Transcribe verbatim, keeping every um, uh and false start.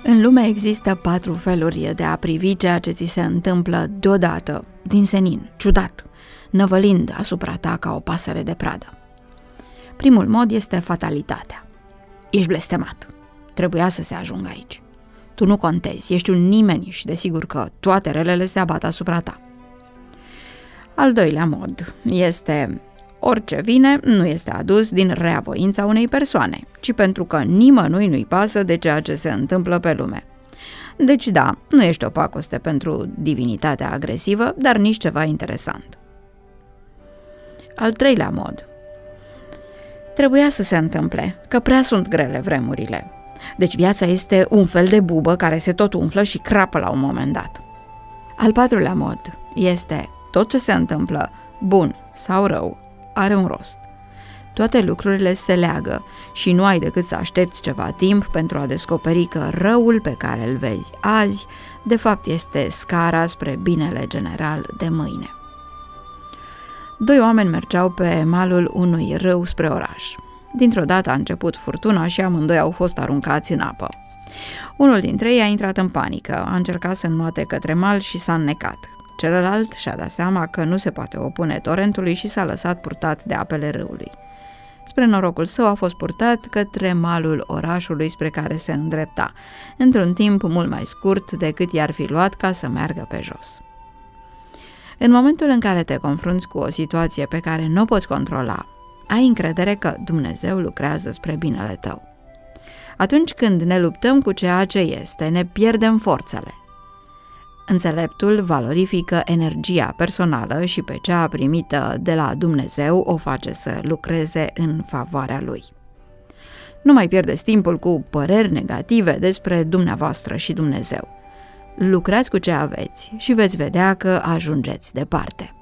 În lume există patru feluri de a privi ceea ce ți se întâmplă deodată, din senin, ciudat, năvălind asupra ta ca o pasăre de pradă. Primul mod este fatalitatea. Ești blestemat. Trebuia să se ajungă aici. Tu nu contezi, ești un nimeni și desigur că toate relele se abat asupra ta. Al doilea mod este: orice vine nu este adus din reavoința unei persoane, ci pentru că nimănui nu-i pasă de ceea ce se întâmplă pe lume. Deci da, nu ești o pacoste pentru divinitatea agresivă, dar nici ceva interesant. Al treilea mod: trebuia să se întâmple, că prea sunt grele vremurile. Deci viața este un fel de bubă care se tot umflă și crapă la un moment dat. Al patrulea mod este: tot ce se întâmplă, bun sau rău, are un rost. Toate lucrurile se leagă și nu ai decât să aștepți ceva timp pentru a descoperi că răul pe care îl vezi azi, de fapt este scara spre binele general de mâine. Doi oameni mergeau pe malul unui râu spre oraș. Dintr-o dată a început furtuna și amândoi au fost aruncați în apă. Unul dintre ei a intrat în panică, a încercat să înnoate către mal și s-a înnecat. Celălalt și-a dat seama că nu se poate opune torentului și s-a lăsat purtat de apele râului. Spre norocul său a fost purtat către malul orașului spre care se îndrepta, într-un timp mult mai scurt decât i-ar fi luat ca să meargă pe jos. În momentul în care te confrunți cu o situație pe care nu o poți controla, ai încredere că Dumnezeu lucrează spre binele tău. Atunci când ne luptăm cu ceea ce este, ne pierdem forțele. Înțeleptul valorifică energia personală și pe cea primită de la Dumnezeu o face să lucreze în favoarea lui. Nu mai pierdeți timpul cu păreri negative despre dumneavoastră și Dumnezeu. Lucrați cu ce aveți și veți vedea că ajungeți departe.